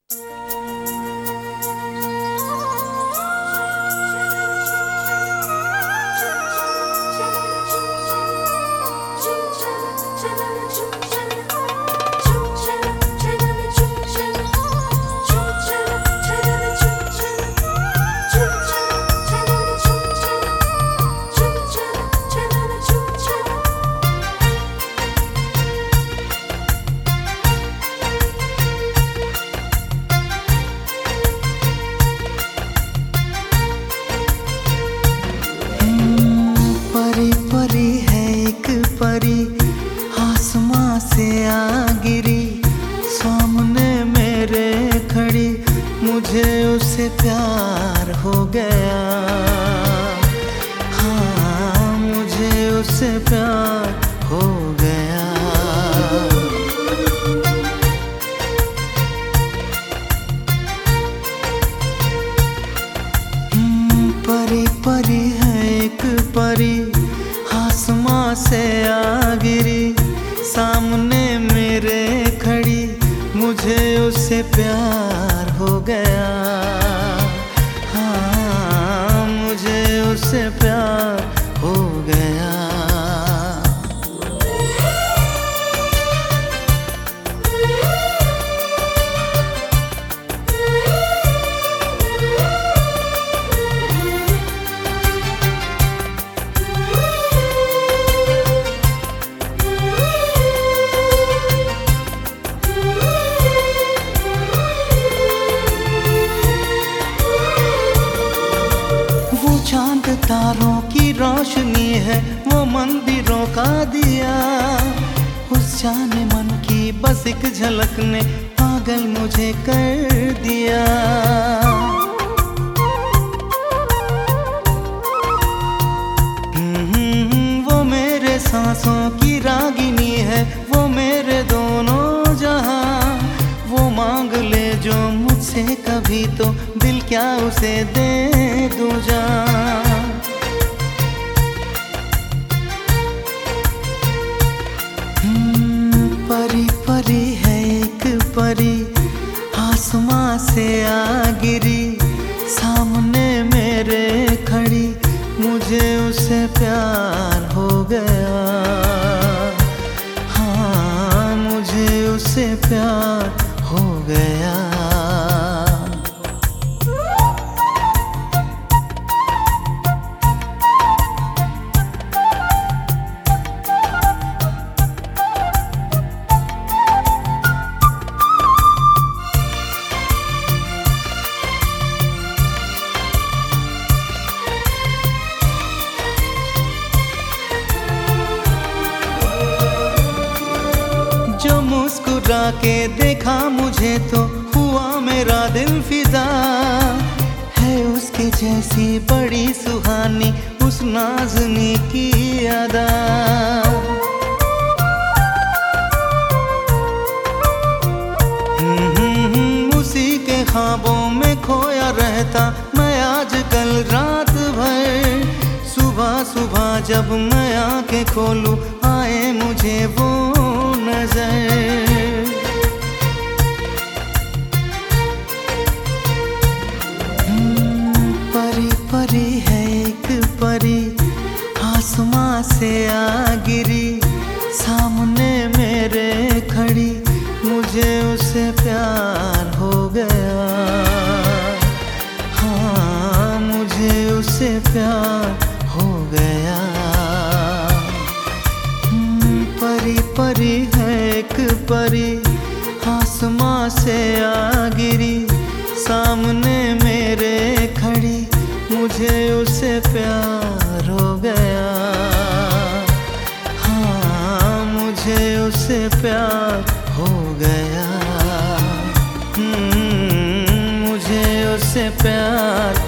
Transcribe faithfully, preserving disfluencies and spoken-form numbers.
परी परी है एक परी आसमां से आ गिरी, सामने मेरे खड़ी, मुझे उससे प्यार हो गया। हाँ, मुझे उससे प्यार हो गया। परी परी है एक परी आसमां से आ गिरी, सामने मेरे खड़ी, मुझे उससे प्यार हो गया। हाँ, मुझे उससे प्यार हो गया। चांद तारों की रोशनी है, वो मंदिरों का दिया, उस जाने मन की बस एक झलक ने पागल मुझे कर दिया। वो मेरे सांसों की रागिनी है, वो मेरे दोनों जहां, वो मांग ले जो मुझसे कभी, तो दिल क्या उसे दे दूं जान। परी परी है एक परी आसमां से आ गिरी, सामने मेरे खड़ी, मुझे उससे प्यार हो गया। हाँ, मुझे उससे प्यार हो गया। जो मुस्कुरा के देखा मुझे तो हुआ मेरा दिल फिदा, है उसके जैसी बड़ी सुहानी उस नाज़नी की अदा। उसी के ख्वाबों में खोया रहता मैं आजकल रात भर, सुबह सुबह जब मैं आंखें खोलूं आए मुझे वो नजर। परी परी है एक परी आसमां से आ गिरी, सामने मेरे खड़ी, मुझे उससे प्यार हो गया। हाँ, मुझे उससे प्यार हो गया। परी परी है एक परी आसमां से आ गिरी, सामने मेरे खड़ी, मुझे उससे प्यार हो गया। हाँ, मुझे उससे प्यार हो गया। मुझे उससे प्यार